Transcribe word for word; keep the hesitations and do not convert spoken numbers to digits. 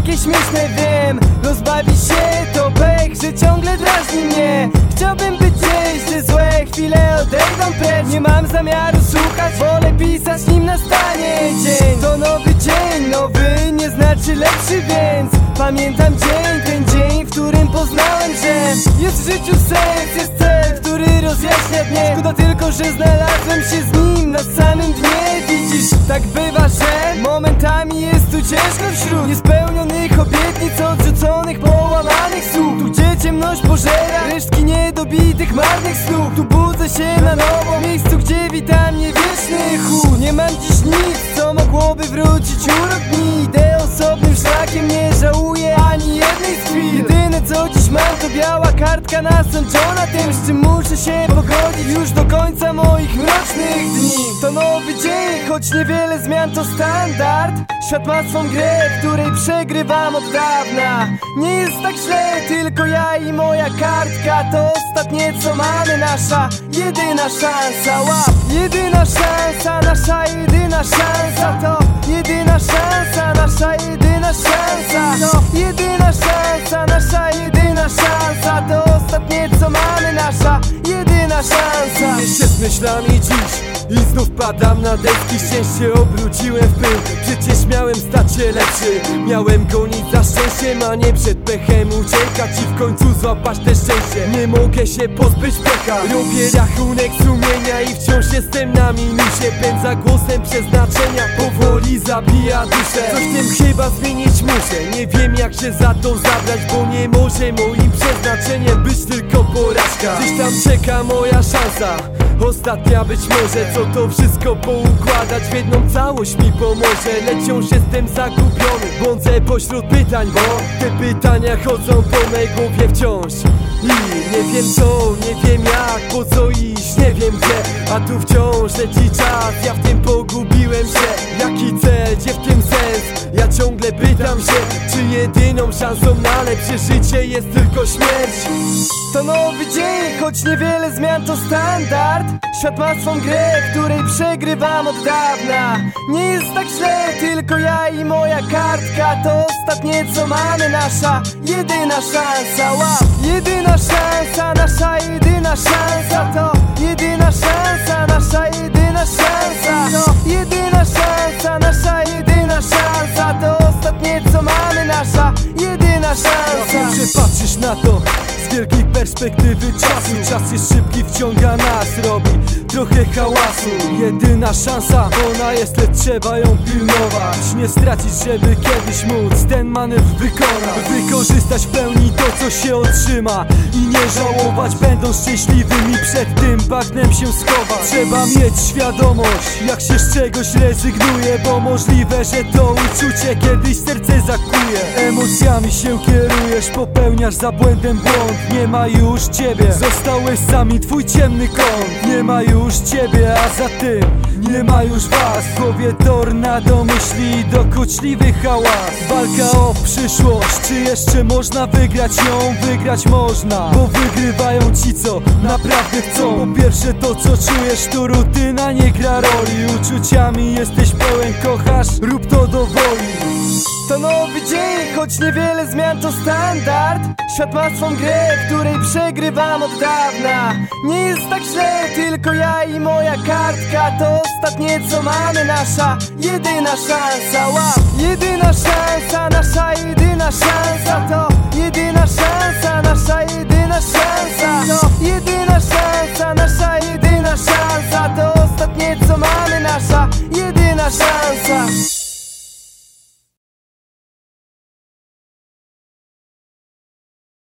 takie śmieszne, wiem. Rozbawi się, to pech, że ciągle drażni mnie. Chciałbym być gdzieś, gdzie złe chwile odejdą precz. Nie mam zamiaru słuchać, wolę pisać, nim nastanie dzień. To nowy dzień, nowy nie znaczy lepszy, więc pamiętam dzień, ten dzień, w którym poznałem, że jest w życiu sens, jest cel, który rozjaśnia dnie. Szkoda tylko, że znalazłem się z nim na samym dnie. Widzisz, tak bywa, że momentami jest tu ciężko wśród niespełnionych obietnic, odrzuconych, połamanych słów. Tu gdzie ciemność pożera resztki niedobitych, marnych snów. Tu budzę się na nowo w miejscu, gdzie wita mnie wieczny chłód. Nie mam dziś nic, co mogłoby wrócić urok dni. Idę osobnym szlakiem, nie żałuję ani jednej z chwil. Jedyne co dziś mam to biała kartka nasączona tym, z czym muszę się pogodzić już do końca moich mrocznych dni. To nowy dzień, choć niewiele zmian to standard. Świat ma swą grę, w której przegrywam od dawna. Nie jest tak źle, tylko ja i moja kartka. To ostatnie co mamy, nasza jedyna szansa. Łap, jedyna szansa, nasza jedyna szansa. To jedyna szansa, nasza jedyna szansa. To jedyna szansa, nasza jedyna szansa. To ostatnie co mamy, nasza jedyna szansa. Mierzę się z myślami dziś i znów padam na deski. Szczęście obróciłem w pył, przecież miałem stać się lepszy. Miałem gonić za szczęściem, a nie przed pechem uciekać i w końcu złapać te szczęście. Nie mogę się pozbyć pecha, robię rachunek sumienia i wciąż jestem na minusie. Pęd za głosem przeznaczenia powoli zabija duszę. Coś w tym chyba zmienić muszę, nie wiem jak się za to zabrać, bo nie może moim przeznaczeniem być tylko porażka. Gdzieś tam czeka moja szansa, ostatnia być może. Co to wszystko poukładać w jedną całość mi pomoże. Lecz wciąż jestem zagubiony, błądzę pośród pytań, bo te pytania chodzą po mej głowie wciąż. I nie wiem co, nie wiem jak, po co iść, nie wiem gdzie. A tu wciąż leci czas, ja w tym pogubiłem się. Jaki cel, gdzie w tym sens? Ja ciągle pytam się, czy jedyną szansą na lepsze życie jest tylko śmierć? To nowy dzień, choć niewiele zmian to standard. Świat ma swą grę, w której przegrywam od dawna. Nie jest tak źle, tylko ja i moja kartka. To ostatnie co mamy, nasza jedyna szansa. Łap, jedyna szansa, nasza jedyna szansa. To jedyna szansa, nasza jedyna szansa. To jedyna szansa, nasza jedyna szansa. To ostatnie co mamy, nasza jedyna szansa. Wiem, że patrzysz na to z wielkiej perspektywy czasu. Czas jest szybki, wciąga nas, robi trochę hałasu. Jedyna szansa, ona jest, lecz trzeba ją pilnować. Nie stracić, żeby kiedyś móc ten manewr wykonać. Wykorzystać w pełni to, co się otrzyma i nie żałować, będąc szczęśliwym i przed tym bagnem się schować. Trzeba mieć świadomość, jak się z czegoś rezygnuje, bo możliwe, że to uczucie kiedyś serce zakuje. Emocjami się kierujesz, popełniasz za błędem błąd. Nie ma już ciebie, zostałeś sami, twój ciemny kąt. Nie ma już ciebie, a za tym nie ma już was. W głowie tornado myśli i dokuczliwy hałas. Walka o przyszłość, czy jeszcze można wygrać ją? Wygrać można, bo wygrywają ci, co naprawdę chcą. Po pierwsze to, co czujesz, to rutyna nie gra roli. Uczuciami jesteś pełen, kochasz, rób to do woli. To nowy dzień, choć niewiele zmian to standard. Świat ma swą grę, w której przegrywam od dawna. Nie jest tak źle, tylko ja i moja kartka. To ostatnie co mamy, nasza jedyna szansa. Łap, jedyna szansa, nasza jedyna szansa. To jedyna szansa, nasza jedyna szansa. To